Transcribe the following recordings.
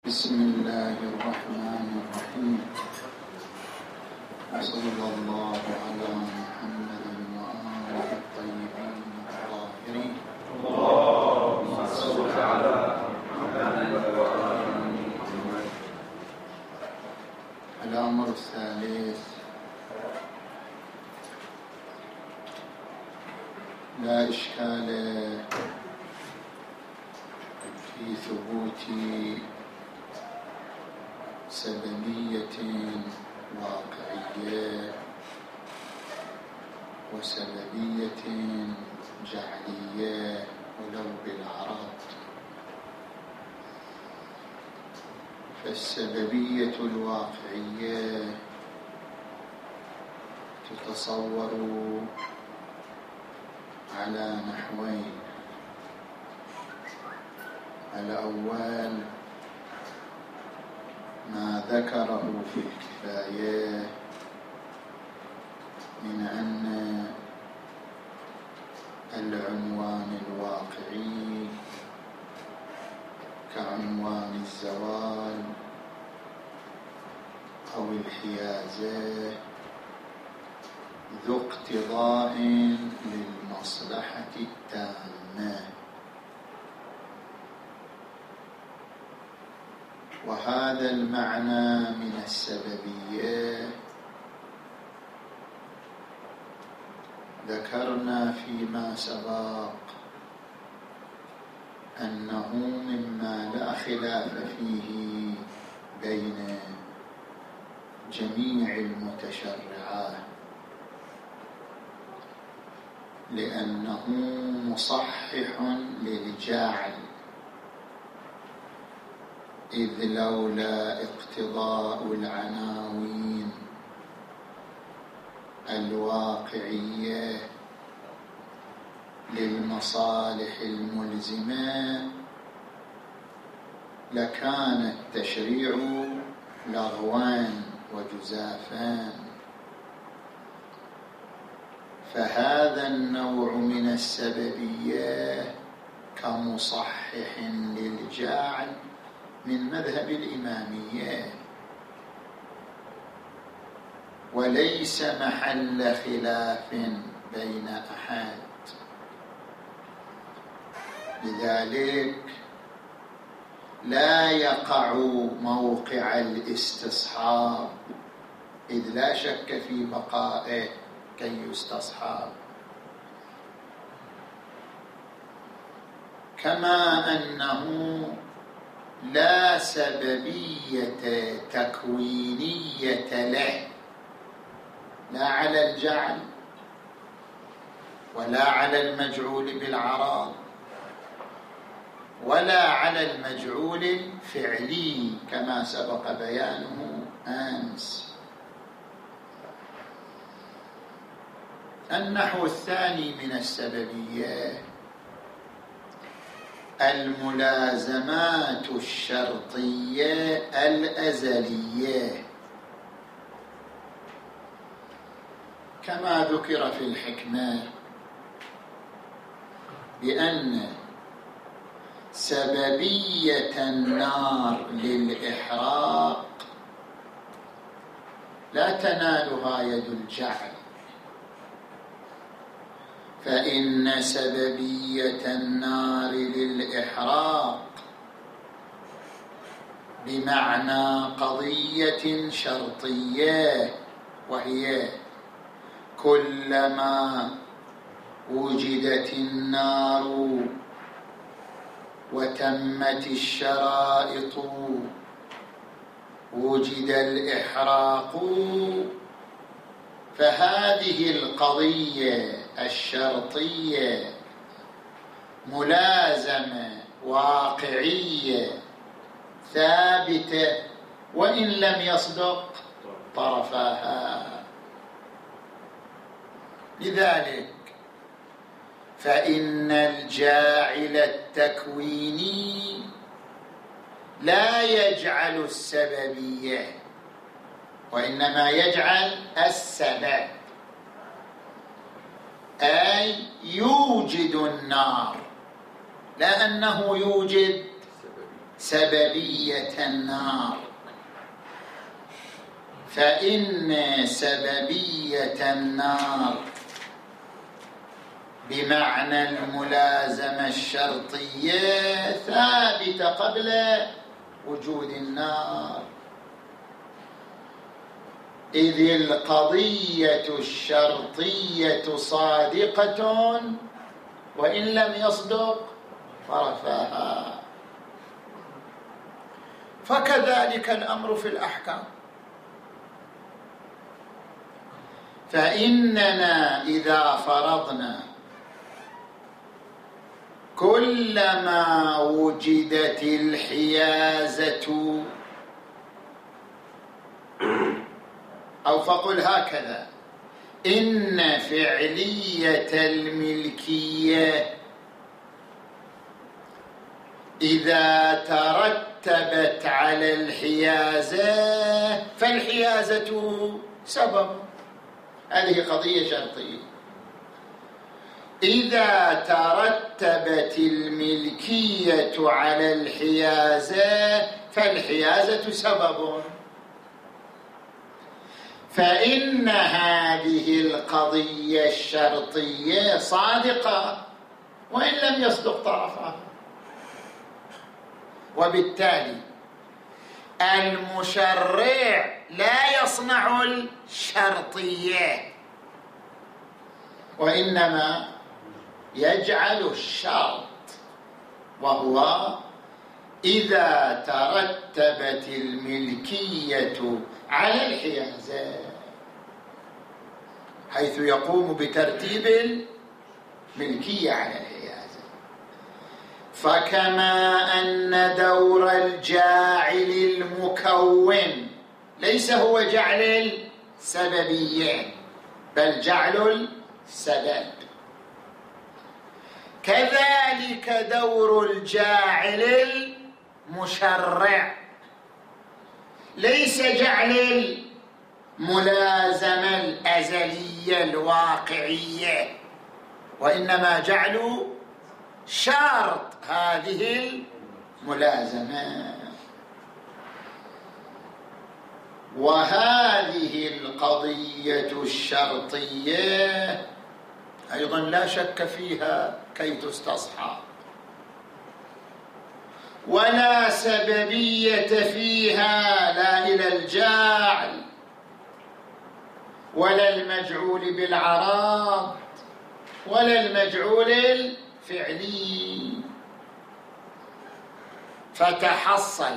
بسم الله الرحمن الرحيم. وصلى الله على محمد وآله الطيبين الطاهرين. اللهم صل على محمد وآل محمد. الأمر الثالث: لا إشكال في ثبوت سببية واقعية وسببية جعلية ولو بالعرض. فالسببية الواقعية تتصور على نحوين: الأول ما ذكره في الكفاية من أن العنوان الواقعي كعنوان الزوال أو الحيازة ذو اقتضاء للمصلحة التامة، وهذا المعنى من السببية ذكرنا فيما سبق أنه مما لا خلاف فيه بين جميع المتشرعات، لأنه مصحح للجعل، إذ لولا اقتضاء العناوين الواقعية للمصالح الملزمة لكان التشريع لغوان وجزافان. فهذا النوع من السببية كمصحح للجعل من مذهب الإمامية، وليس محل خلاف بين أحد. لذلك لا يقع موقع الاستصحاب، إذ لا شك في بقائه كي يستصحاب، كما أنه لا سببية تكوينية له، لا على الجعل ولا على المجعول بالعراض ولا على المجعول الفعلي كما سبق بيانه أمس. النحو الثاني من السببية الملازمات الشرطية الأزلية، كما ذكر في الحكمة بأن سببية النار للإحراق لا تنالها يد الجعل، فإن سببية النار للإحراق بمعنى قضية شرطية، وهي كلما وجدت النار وتمت الشرائط وجد الإحراق، فهذه القضية الشرطية ملازمة واقعية ثابتة وإن لم يصدق طرفاها. لذلك فإن الجاعل التكويني لا يجعل السببية، وإنما يجعل السبب، أي يوجد النار، لا أنه يوجد سببية النار، فإن سببية النار بمعنى الملازمة الشرطية ثابتة قبل وجود النار، إذ القضية الشرطية صادقة وإن لم يصدق طرفها. فكذلك الأمر في الأحكام، فإننا إذا فرضنا كلما وجدت الحيازة، أو فقل هكذا، إن فعلية الملكية إذا ترتبت على الحيازة فالحيازة سبب، هذه قضية شرطية. إذا ترتبت الملكية على الحيازة فالحيازة سبب، فإن هذه القضية الشرطية صادقة وإن لم يصدق طرفها، وبالتالي المشرع لا يصنع الشرطية وإنما يجعل الشرط، وهو إذا ترتبت الملكية على الحيازة، حيث يقوم بترتيب الملكية على الحيازة. فكما أن دور الجاعل المكون ليس هو جعل السببية بل جعل السبب، كذلك دور الجاعل المشرع ليس جعل الملازمة الأزلية الواقعية، وإنما جعل شرط هذه الملازمة. وهذه القضية الشرطية أيضا لا شك فيها كي تستصحب، ولا سببية فيها لا إلى الجاعل ولا المجعول بالعراض ولا المجعول الفعلي. فتحصل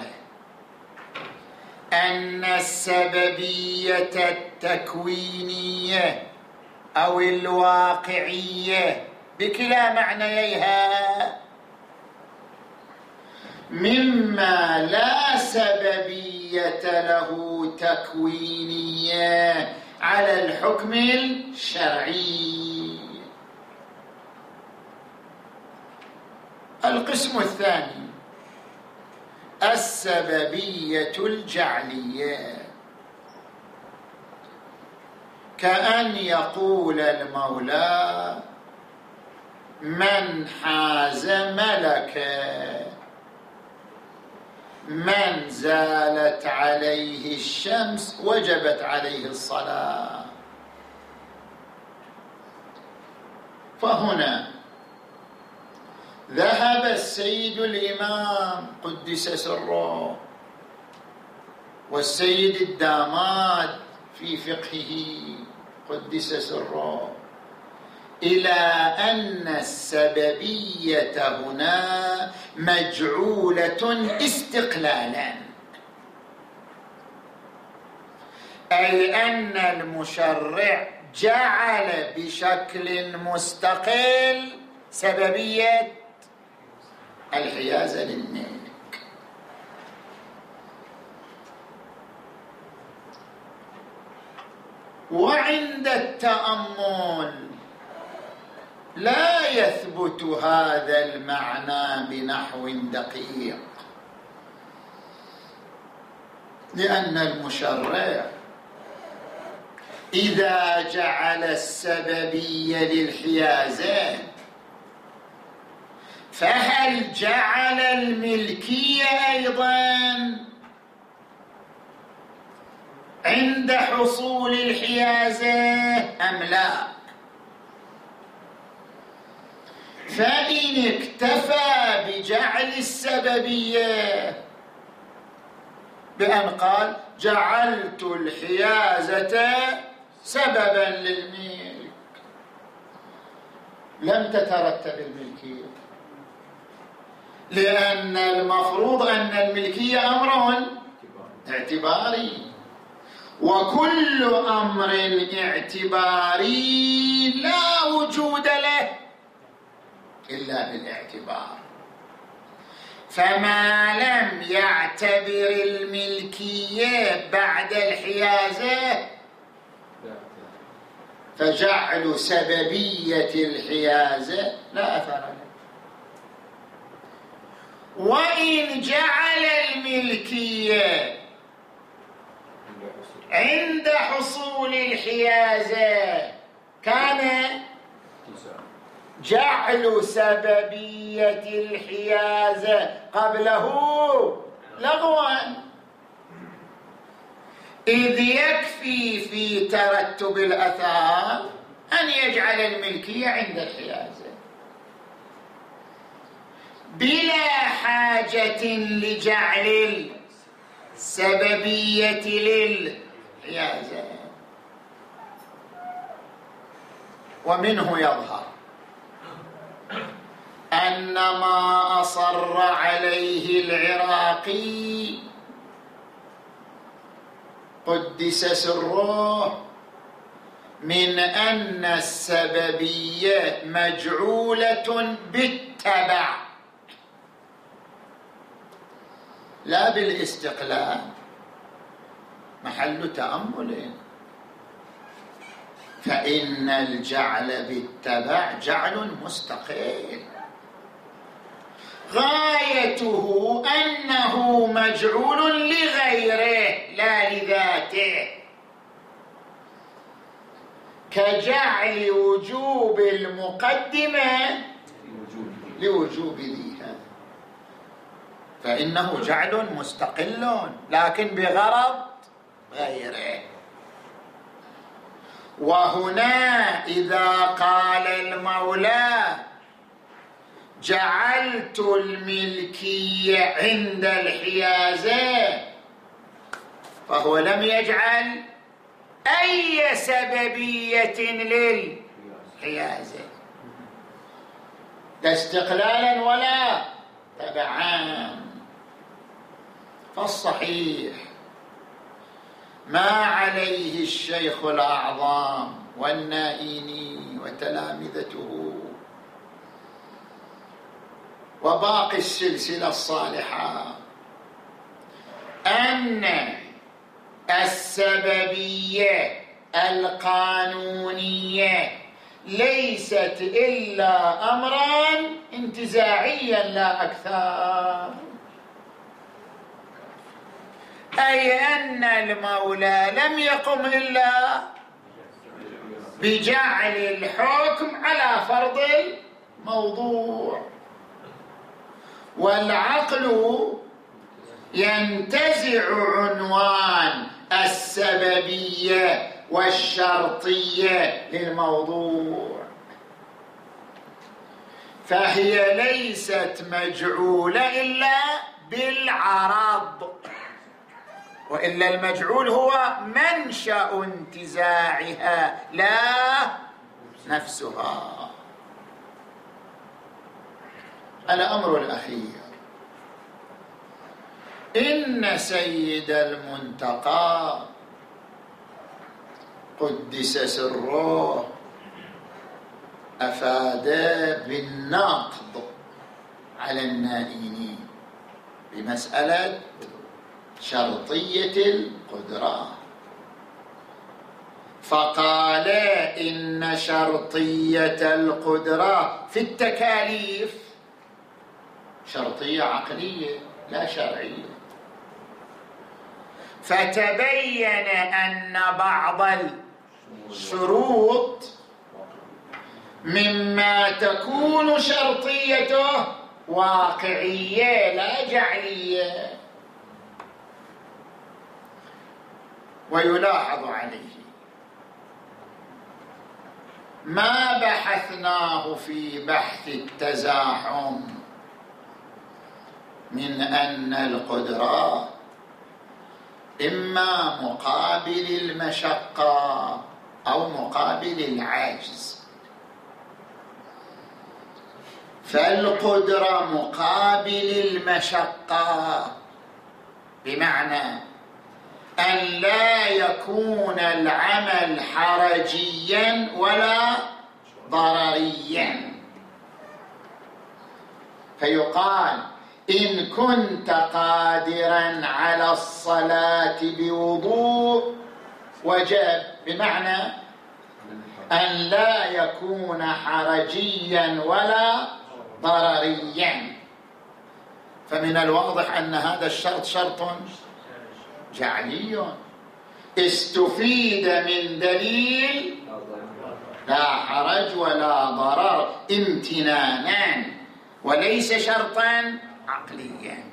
أن السببية التكوينية أو الواقعية بكلا معنييها مما لا سببية له تكوينية على الحكم الشرعي. القسم الثاني السببية الجعلية، كأن يقول المولى من حاز ملكا، من زالت عليه الشمس وجبت عليه الصلاة. فهنا ذهب السيد الإمام قدس سره والسيد الداماد في فقهه قدس سره إلى أن السببية هنا مجعولة استقلالا، أي أن المشرع جعل بشكل مستقل سببية الحيازة للملك. وعند التأمل لا يثبت هذا المعنى بنحو دقيق، لأن المشرع إذا جعل السببية للحيازة فهل جعل الملكية أيضا عند حصول الحيازة أم لا؟ فإن اكتفى بجعل السببية بأن قال جعلت الحيازة سببا للملك، لم تترتب الملكية، لأن المفروض أن الملكية أمر اعتباري، وكل أمر اعتباري لا وجود له إلا بالاعتبار. فما لم يعتبر الملكية بعد الحيازة فجعل سببية الحيازة لا أثر له. وإن جعل الملكية عند حصول الحيازة كان جعل سببية الحيازة قبله لغوا، إذ يكفي في ترتب الأثار أن يجعل الملكية عند الحيازة بلا حاجة لجعل السببية للحيازة. ومنه يظهر أن ما أصر عليه العراقي قدس سره من أن السببية مجعولة بالتبع لا بالاستقلال، محل تأمل. فإن الجعل بالتبع جعل مستقل، غايته أنه مجعول لغيره لا لذاته، كجعل وجوب المقدمة لوجوب ذيها، فإنه جعل مستقل لكن بغرض غيره. وهنا إذا قال المولى جعلت الملكية عند الحيازة فهو لم يجعل أي سببية للحيازة لا استقلالا ولا تبعا. فالصحيح ما عليه الشيخ الأعظم والنائيني وتلامذته وباقي السلسلة الصالحة، أن السببية القانونية ليست إلا أمرا انتزاعيا لا أكثر، أي أن المولى لم يقم إلا بجعل الحكم على فرض الموضوع، والعقل ينتزع عنوان السببية والشرطية للموضوع، فهي ليست مجعولة إلا بالعرض، وإلا المجعول هو منشأ انتزاعها لا نفسها. الأمر الأخير، إن سيد المنتقى قدس سره أفاد بالنقد على النائين بمسألة شرطية القدرة، فقال إن شرطية القدرة في التكاليف شرطية عقلية لا شرعية، فتبين أن بعض الشروط مما تكون شرطيته واقعية لا جعلية. ويلاحظ عليه ما بحثناه في بحث التزاحم من أن القدرة إما مقابل المشقة أو مقابل العجز، فالقدرة مقابل المشقة، بمعنى أن لا يكون العمل حرجيا ولا ضرريا. فيقال إن كنت قادرا على الصلاة بوضوء وجب، بمعنى أن لا يكون حرجيا ولا ضرريا. فمن الواضح أن هذا الشرط شرط جعلي استفيد من دليل لا حرج ولا ضرر امتنانا، وليس شرطا عقليا.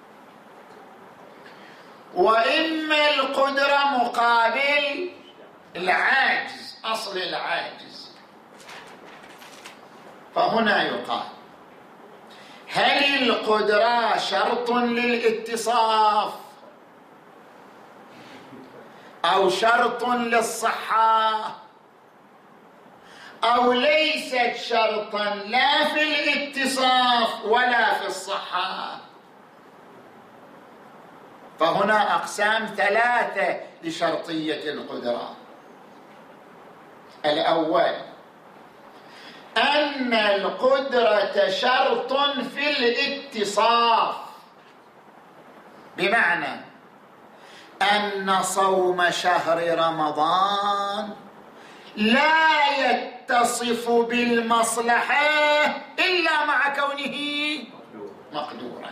وإما القدرة مقابل العاجز، أصل العاجز. فهنا يقال هل القدرة شرط للاتصاف أو شرط للصحة، أو ليست شرطا لا في الاتصاف ولا في الصحة؟ فهنا أقسام ثلاثة لشرطية القدرة. الأول أن القدرة شرط في الاتصاف، بمعنى أن صوم شهر رمضان لا يتصف بالمصلحة إلا مع كونه مقدورا.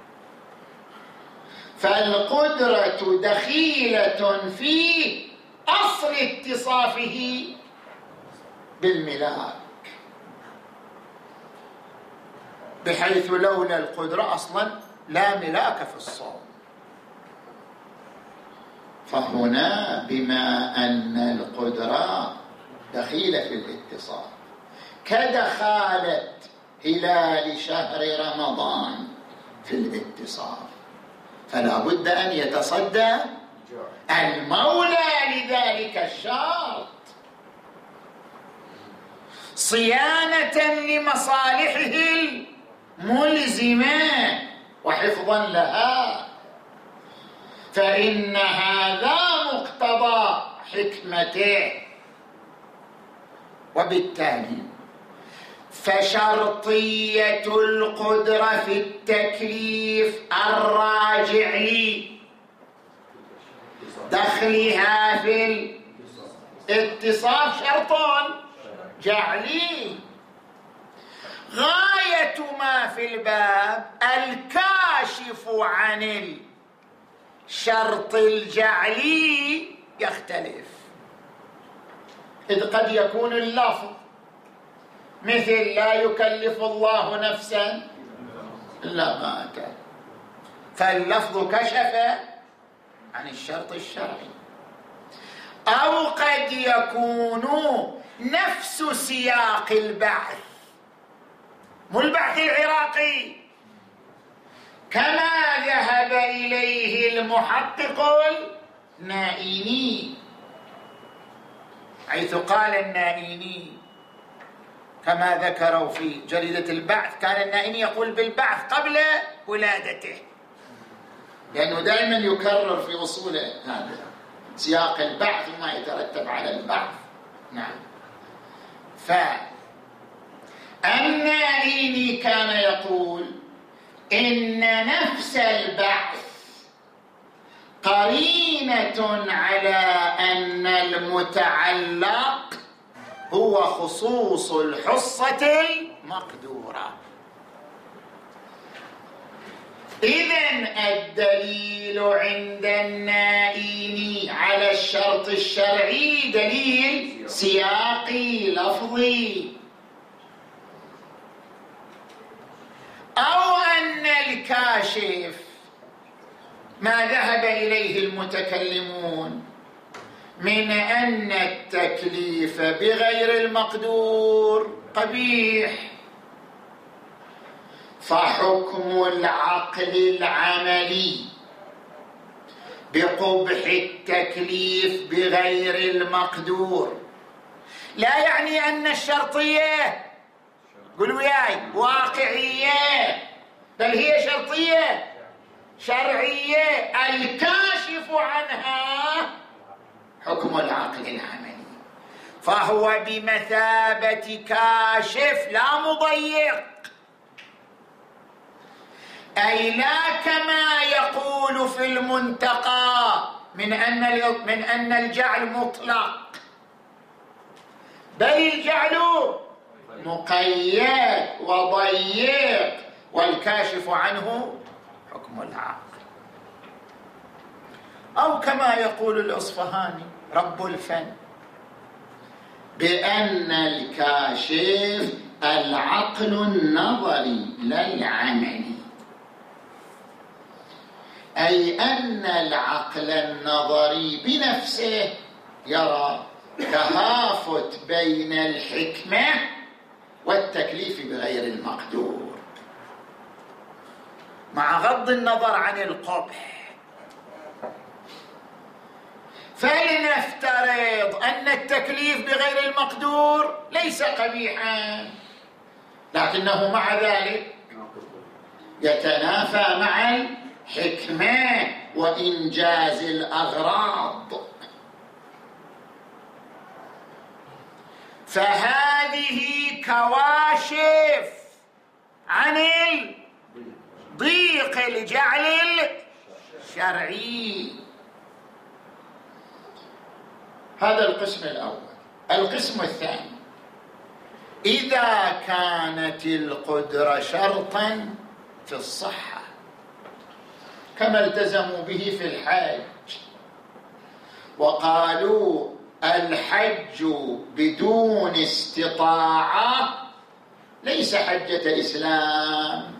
فالقدرة دخيلة في أصل اتصافه بالملاك، بحيث لولا القدرة أصلا لا ملاك في الصوم. فهنا بما أن القدرة دخيلة في الاتصاف كدخالة هلال شهر رمضان في الاتصاف، فلا بد أن يتصدى المولى لذلك الشرط صيانة لمصالحه الملزمة وحفظا لها، فإن هذا مقتضى حكمته. وبالتالي فشرطية القدرة في التكليف الراجع لدخلها في الاتصاف شرط جعلي. غاية ما في الباب الكاشف عن الشرط الجعلي يختلف، إذ قد يكون اللفظ مثل لا يكلف الله نفسا إلا ما أتى، فاللفظ كشف عن الشرط الشرعي. أو قد يكون نفس سياق البعث، مو البعث العراقي كما ذهب إليه المحقق النائيني، حيث قال النائيني كما ذكروا في جريدة البعث، كان النائيني يقول بالبعث قبل ولادته، لأنه دائما يكرر في أصوله هذا سياق البعث وما يترتب على البعث. نعم. فالنائيني كان يقول إن نفس البعث قرينة على أن المتعلق هو خصوص الحصة المقدورة. إذن الدليل عند النائيني على الشرط الشرعي دليل سياقي لفظي، أو أن الكاشف ما ذهب إليه المتكلمون من أن التكليف بغير المقدور قبيح، فحكم العقل العملي بقبح التكليف بغير المقدور لا يعني أن الشرطية، قولوا وياي، واقعية، بل هي شرطية شرعية الكاشف عنها حكم العقل العملي، فهو بمثابة كاشف لا مضيق، أي لا كما يقول في المنتقى من أن الجعل مطلق، بل الجعل مقيد وضيق، والكاشف عنه حكم العقل. أو كما يقول الأصفهاني رب الفن بأن الكاشف العقل النظري لا العملي، أي أن العقل النظري بنفسه يرى تهافت بين الحكمة والتكليف بغير المقدور، مع غض النظر عن القبح. فلنفترض أن التكليف بغير المقدور ليس قبيحا، لكنه مع ذلك يتنافى مع الحكمة وإنجاز الأغراض، فهذه كواشف عن ضيق الجعل الشرعي. هذا القسم الأول. القسم الثاني: إذا كانت القدرة شرطا في الصحة كما التزموا به في الحج، وقالوا الحج بدون استطاعة ليس حجة إسلام،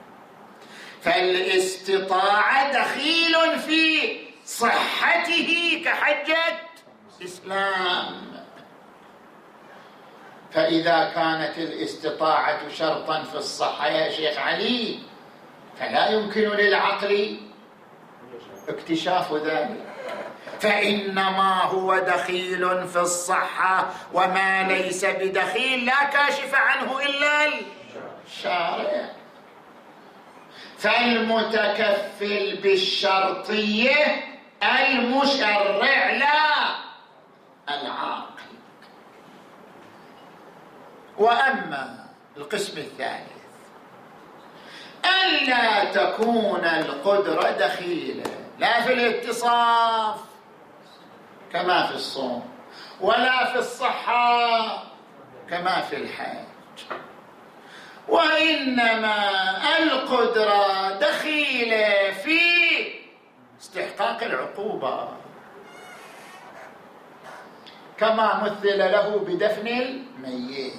فالاستطاعة دخيل في صحته كحجة إسلام. فإذا كانت الاستطاعة شرطا في الصحة يا شيخ علي، فلا يمكن للعقل اكتشاف ذلك، فإنما هو دخيل في الصحة، وما ليس بدخيل لا كاشف عنه إلا الشارع. فالمتكفل بالشرطية المشرع لا العاقل. وأما القسم الثالث: ألا تكون القدرة دخيلة لا في الاتصاف كما في الصوم، ولا في الصحة كما في الحج، وإنما القدرة دخيلة في استحقاق العقوبة، كما مثل له بدفن الميت،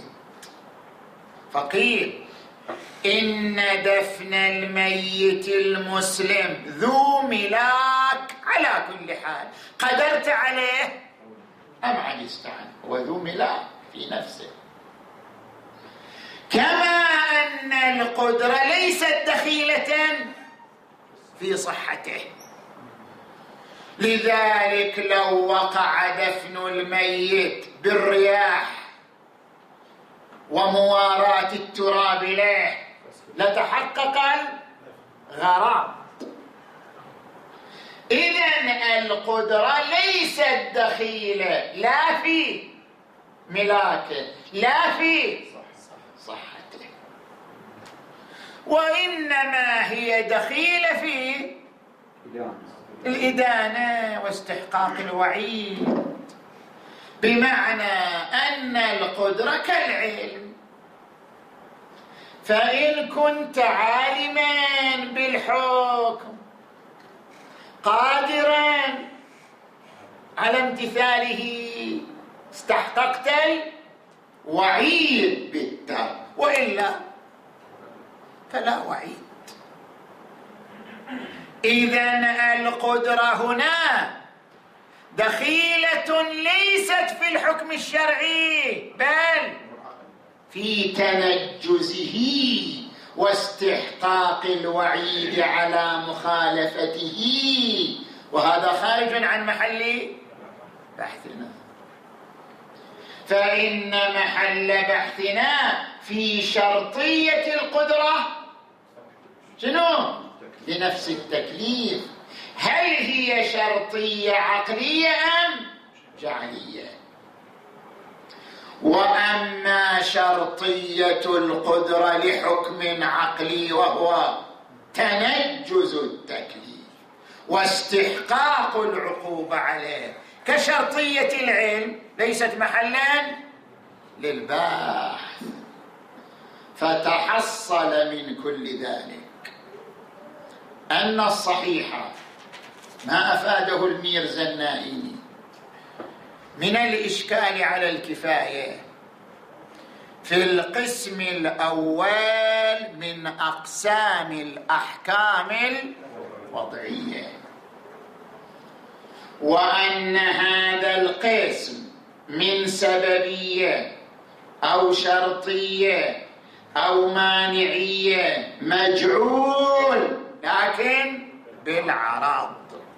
فقيل إن دفن الميت المسلم ذو ملاك على كل حال، قدرت عليه أم عجزت عنه، هو ذو ملاك في نفسه، كما أن القدرة ليست دخيلة في صحته. لذلك لو وقع دفن الميت بالرياح ومواراة التراب له لتحقق الغرض. إذن القدرة ليست دخيلة لا في ملاكه لا في صحته، وإنما هي دخيلة في الإدانة واستحقاق الوعيد، بمعنى أن القدرة كالعلم، فإن كنت عالما بالحكم قادرا على امتثاله استحققت الوعيد بالترك، وإلا فلا وعيد. إذن القدرة هنا دخيلة ليست في الحكم الشرعي بل في تنجزه واستحقاق الوعيد على مخالفته، وهذا خارج عن محل بحثنا. فإن محل بحثنا في شرطية القدرة شنو؟ لنفس التكليف، هل هي شرطية عقلية أم جعلية؟ وأما شرطية القدرة لحكم عقلي وهو تنجز التكليف واستحقاق العقوبة عليه كشرطية العلم ليست محلا للبحث. فتحصل من كل ذلك أن الصحيح ما أفاده الميرزا النائمي من الإشكال على الكفاية في القسم الأول من أقسام الأحكام الوضعية، وأن هذا القسم من سببية أو شرطية أو مانعية مجعول لكن بالعرض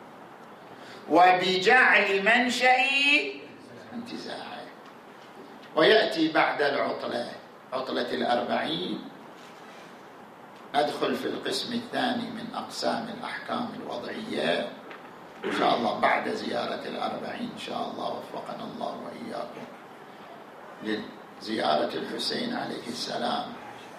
وبجعل منشأ انتزاعه. ويأتي بعد عطلة 40 ندخل في القسم الثاني من أقسام الأحكام الوضعية إن شاء الله بعد زيارة 40 إن شاء الله، وفقنا الله وإياكم لزيارة الحسين عليه السلام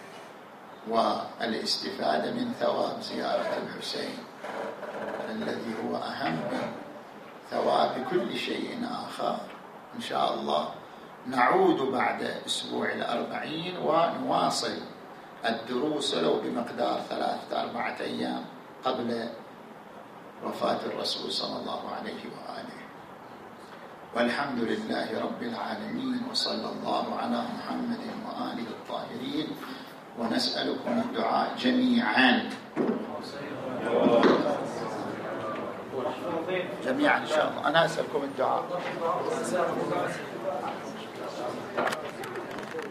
والاستفادة من ثواب زيارة الحسين الذي هو أهم من ثواب كل شيء آخر. إن شاء الله نعود بعد أسبوع 40 ونواصل الدروس لو بمقدار 3-4 أيام قبل وفاة الرسول صلى الله عليه وآله. والحمد لله رب العالمين، وصلى الله على محمد وآله الطاهرين. ونسألكم الدعاء جميعا إن شاء الله. أنا أسألكم الدعاء.